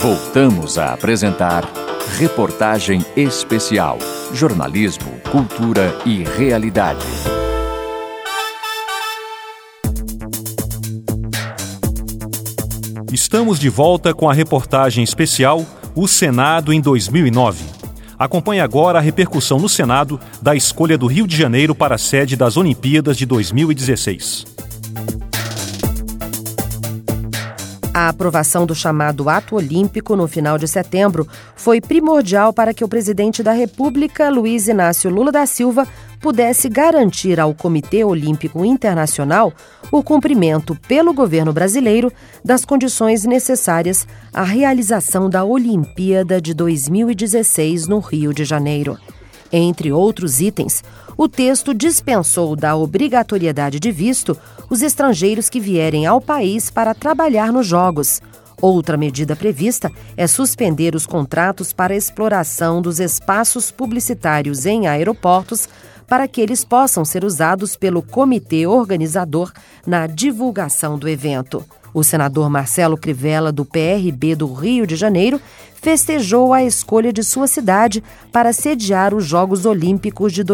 Voltamos a apresentar Reportagem Especial. Jornalismo, cultura e realidade. Estamos de volta com a reportagem especial O Senado em 2009. Acompanhe agora a repercussão no Senado da escolha do Rio de Janeiro para a sede das Olimpíadas de 2016. A aprovação do chamado Ato Olímpico no final de setembro foi primordial para que o presidente da República, Luiz Inácio Lula da Silva, pudesse garantir ao Comitê Olímpico Internacional o cumprimento pelo governo brasileiro das condições necessárias à realização da Olimpíada de 2016 no Rio de Janeiro. Entre outros itens, o texto dispensou da obrigatoriedade de visto os estrangeiros que vierem ao país para trabalhar nos Jogos. Outra medida prevista é suspender os contratos para exploração dos espaços publicitários em aeroportos para que eles possam ser usados pelo comitê organizador na divulgação do evento. O senador Marcelo Crivella, do PRB do Rio de Janeiro, festejou a escolha de sua cidade para sediar os Jogos Olímpicos de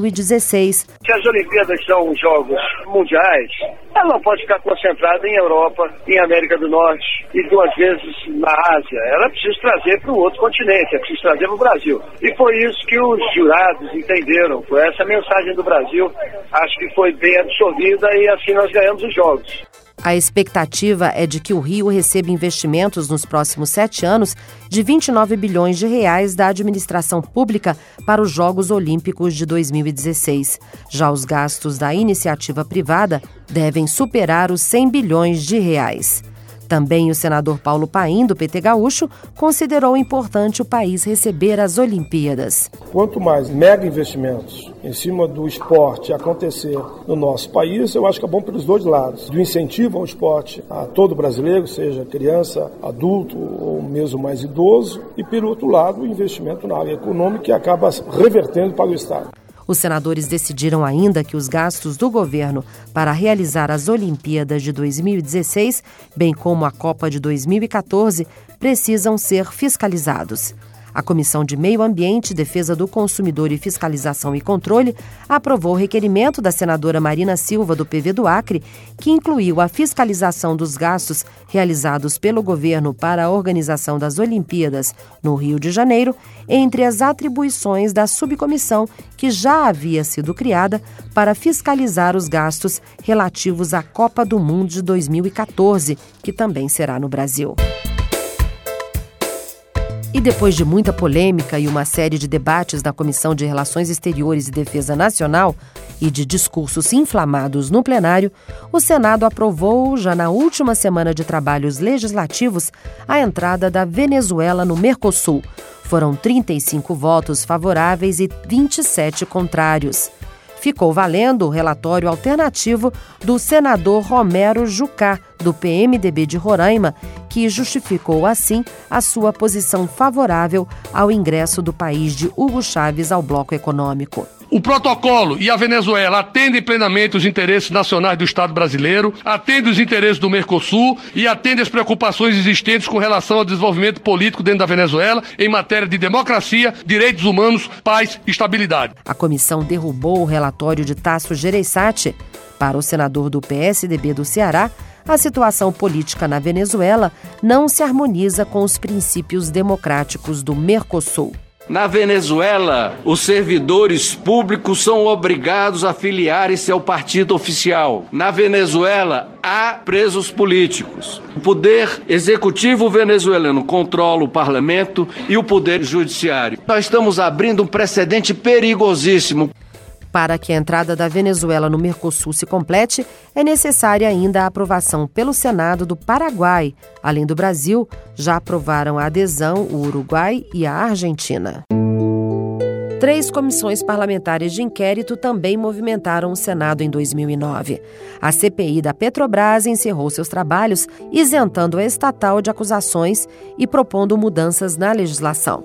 2016. Se as Olimpíadas são Jogos mundiais, ela não pode ficar concentrada em Europa, em América do Norte e 2 vezes na Ásia. Ela precisa trazer para o outro continente, ela precisa trazer para o Brasil. E foi isso que os jurados entenderam. Foi essa mensagem do Brasil, acho que foi bem absorvida e assim nós ganhamos os Jogos. A expectativa é de que o Rio receba investimentos nos próximos 7 anos de 29 bilhões de reais da administração pública para os Jogos Olímpicos de 2016. Já os gastos da iniciativa privada devem superar os 100 bilhões de reais. Também o senador Paulo Paim, do PT Gaúcho, considerou importante o país receber as Olimpíadas. Quanto mais mega investimentos em cima do esporte acontecer no nosso país, eu acho que é bom pelos dois lados. Do incentivo ao esporte a todo brasileiro, seja criança, adulto ou mesmo mais idoso, e pelo outro lado o investimento na área econômica que acaba revertendo para o Estado. Os senadores decidiram ainda que os gastos do governo para realizar as Olimpíadas de 2016, bem como a Copa de 2014, precisam ser fiscalizados. A Comissão de Meio Ambiente, Defesa do Consumidor e Fiscalização e Controle aprovou o requerimento da senadora Marina Silva, do PV do Acre, que incluiu a fiscalização dos gastos realizados pelo governo para a organização das Olimpíadas no Rio de Janeiro, entre as atribuições da subcomissão que já havia sido criada para fiscalizar os gastos relativos à Copa do Mundo de 2014, que também será no Brasil. E depois de muita polêmica e uma série de debates na Comissão de Relações Exteriores e Defesa Nacional e de discursos inflamados no plenário, o Senado aprovou, já na última semana de trabalhos legislativos, a entrada da Venezuela no Mercosul. Foram 35 votos favoráveis e 27 contrários. Ficou valendo o relatório alternativo do senador Romero Jucá, do PMDB de Roraima, que justificou, assim, a sua posição favorável ao ingresso do país de Hugo Chávez ao bloco econômico. O protocolo e a Venezuela atendem plenamente os interesses nacionais do Estado brasileiro, atendem os interesses do Mercosul e atendem as preocupações existentes com relação ao desenvolvimento político dentro da Venezuela em matéria de democracia, direitos humanos, paz e estabilidade. A comissão derrubou o relatório de Tasso Gereissati. Para o senador do PSDB do Ceará, a situação política na Venezuela não se harmoniza com os princípios democráticos do Mercosul. Na Venezuela, os servidores públicos são obrigados a filiarem-se ao partido oficial. Na Venezuela, há presos políticos. O poder executivo venezuelano controla o parlamento e o poder judiciário. Nós estamos abrindo um precedente perigosíssimo. Para que a entrada da Venezuela no Mercosul se complete, é necessária ainda a aprovação pelo Senado do Paraguai. Além do Brasil, já aprovaram a adesão o Uruguai e a Argentina. 3 comissões parlamentares de inquérito também movimentaram o Senado em 2009. A CPI da Petrobras encerrou seus trabalhos, isentando a estatal de acusações e propondo mudanças na legislação.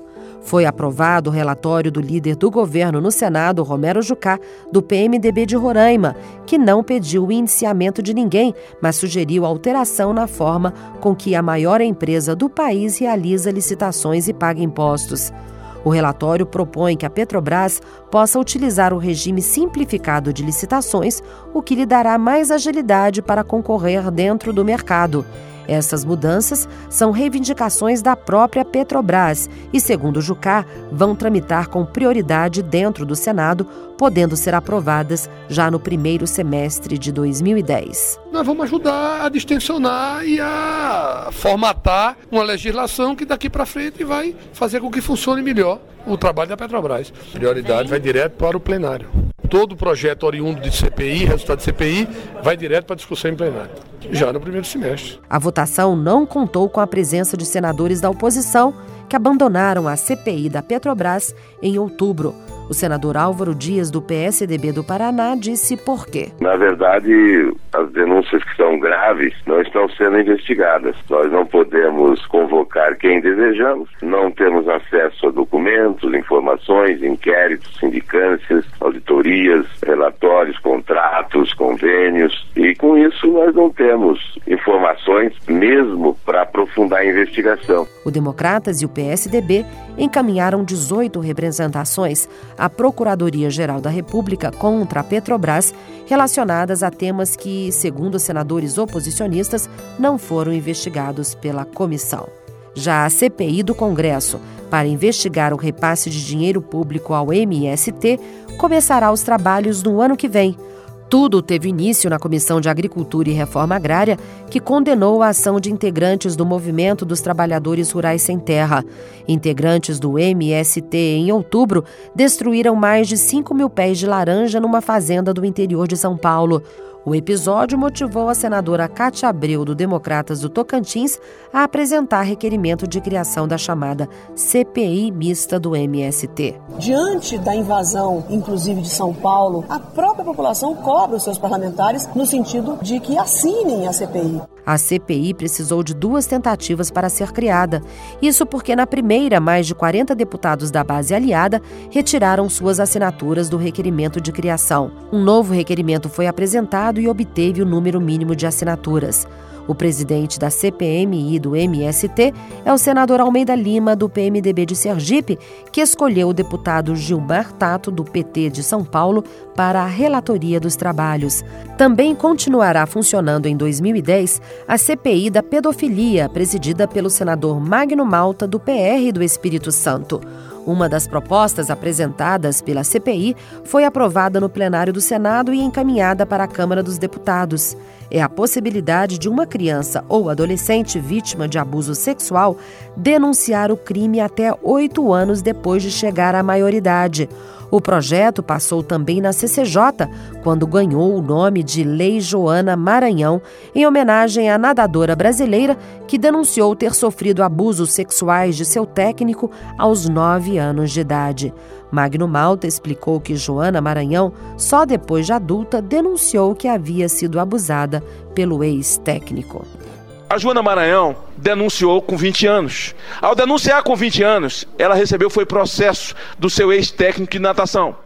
Foi aprovado o relatório do líder do governo no Senado, Romero Jucá, do PMDB de Roraima, que não pediu o indiciamento de ninguém, mas sugeriu alteração na forma com que a maior empresa do país realiza licitações e paga impostos. O relatório propõe que a Petrobras possa utilizar o regime simplificado de licitações, o que lhe dará mais agilidade para concorrer dentro do mercado. Essas mudanças são reivindicações da própria Petrobras e, segundo Jucá, vão tramitar com prioridade dentro do Senado, podendo ser aprovadas já no primeiro semestre de 2010. Nós vamos ajudar a distensionar e a formatar uma legislação que daqui para frente vai fazer com que funcione melhor o trabalho da Petrobras. A prioridade vai direto para o plenário. Todo projeto oriundo de CPI, resultado de CPI, vai direto para discussão em plenário, já no primeiro semestre. A votação não contou com a presença de senadores da oposição que abandonaram a CPI da Petrobras em outubro. O senador Álvaro Dias, do PSDB do Paraná, disse por quê. Na verdade, as denúncias que são graves não estão sendo investigadas. Nós não podemos convocar quem desejamos, não temos acesso a documentos, informações, inquéritos, sindicâncias, auditorias, relatórios, contratos, convênios, e com isso nós não temos informações mesmo para aprofundar a investigação. O Democratas e o PSDB encaminharam 18 representações à Procuradoria-Geral da República contra a Petrobras, relacionadas a temas que, segundo os senadores oposicionistas, não foram investigados pela comissão. Já a CPI do Congresso, para investigar o repasse de dinheiro público ao MST, começará os trabalhos no ano que vem. Tudo teve início na Comissão de Agricultura e Reforma Agrária, que condenou a ação de integrantes do Movimento dos Trabalhadores Rurais Sem Terra. Integrantes do MST, em outubro, destruíram mais de 5 mil pés de laranja numa fazenda do interior de São Paulo. O episódio motivou a senadora Cátia Abreu, do Democratas do Tocantins, a apresentar requerimento de criação da chamada CPI mista do MST. Diante da invasão, inclusive de São Paulo, a própria população cobra os seus parlamentares no sentido de que assinem a CPI. A CPI precisou de 2 tentativas para ser criada. Isso porque, na primeira, mais de 40 deputados da base aliada retiraram suas assinaturas do requerimento de criação. Um novo requerimento foi apresentado e obteve o número mínimo de assinaturas. O presidente da CPMI do MST é o senador Almeida Lima, do PMDB de Sergipe, que escolheu o deputado Gilmar Tato, do PT de São Paulo, para a relatoria dos trabalhos. Também continuará funcionando em 2010 a CPI da pedofilia, presidida pelo senador Magno Malta, do PR do Espírito Santo. Uma das propostas apresentadas pela CPI foi aprovada no plenário do Senado e encaminhada para a Câmara dos Deputados. É a possibilidade de uma criança ou adolescente vítima de abuso sexual denunciar o crime até 8 anos depois de chegar à maioridade. O projeto passou também na CCJ, quando ganhou o nome de Lei Joana Maranhão, em homenagem à nadadora brasileira que denunciou ter sofrido abusos sexuais de seu técnico aos 9 anos de idade. Magno Malta explicou que Joana Maranhão, só depois de adulta, denunciou que havia sido abusada pelo ex-técnico. A Joana Maranhão denunciou com 20 anos. Ao denunciar com 20 anos, ela recebeu processo do seu ex-técnico de natação.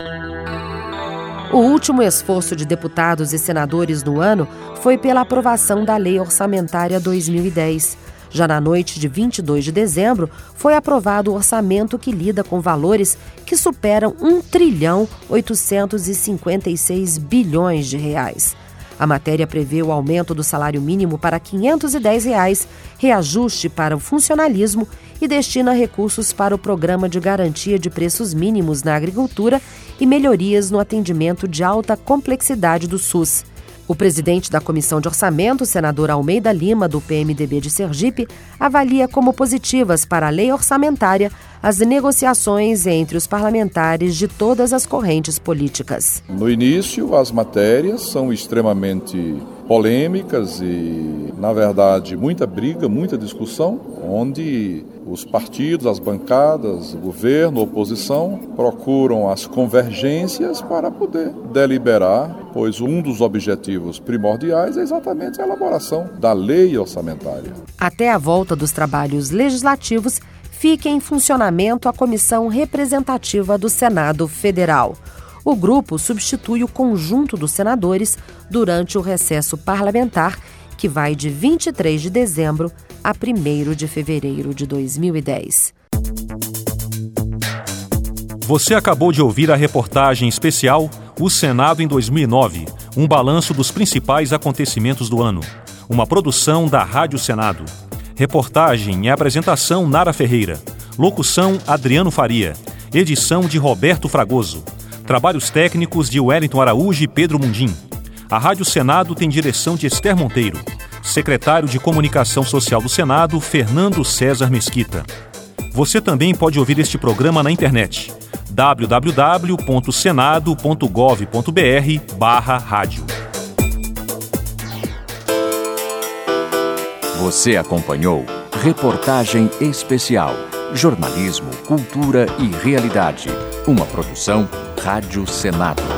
O último esforço de deputados e senadores no ano foi pela aprovação da Lei Orçamentária 2010. Já na noite de 22 de dezembro, foi aprovado o orçamento que lida com valores que superam R$1,856 bilhões. A matéria prevê o aumento do salário mínimo para R$ 510, reajuste para o funcionalismo e destina recursos para o Programa de Garantia de Preços Mínimos na Agricultura e melhorias no atendimento de alta complexidade do SUS. O presidente da Comissão de Orçamento, senador Almeida Lima, do PMDB de Sergipe, avalia como positivas para a lei orçamentária as negociações entre os parlamentares de todas as correntes políticas. No início, as matérias são extremamente polêmicas e, na verdade, muita briga, muita discussão, onde os partidos, as bancadas, o governo, a oposição, procuram as convergências para poder deliberar, pois um dos objetivos primordiais é exatamente a elaboração da lei orçamentária. Até a volta dos trabalhos legislativos, fique em funcionamento a Comissão Representativa do Senado Federal. O grupo substitui o conjunto dos senadores durante o recesso parlamentar, que vai de 23 de dezembro a 1º de fevereiro de 2010. Você acabou de ouvir a reportagem especial O Senado em 2009, um balanço dos principais acontecimentos do ano. Uma produção da Rádio Senado. Reportagem e apresentação Nara Ferreira. Locução Adriano Faria. Edição de Roberto Fragoso. Trabalhos técnicos de Wellington Araújo e Pedro Mundim. A Rádio Senado tem direção de Esther Monteiro. Secretário de Comunicação Social do Senado, Fernando César Mesquita. Você também pode ouvir este programa na internet. www.senado.gov.br/rádio. Você acompanhou Reportagem Especial. Jornalismo, cultura e realidade. Uma produção Rádio Senado.